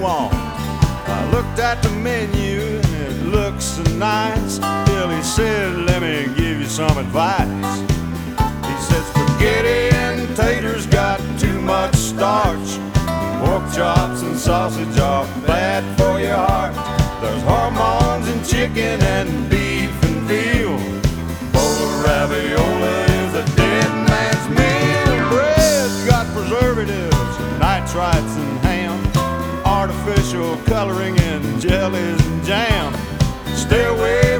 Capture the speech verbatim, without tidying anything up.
wall. I looked at the menu and it looked so nice. Billy said, let me give you some advice. He said, spaghetti and taters got too much starch. Pork chops and sausage are bad for your heart. There's hormones in chicken and beef and veal. Bowl of ravioli is a dead man's meal. Bread's got preservatives, nitrites and ham, artificial coloring and jellies and jam. Stay away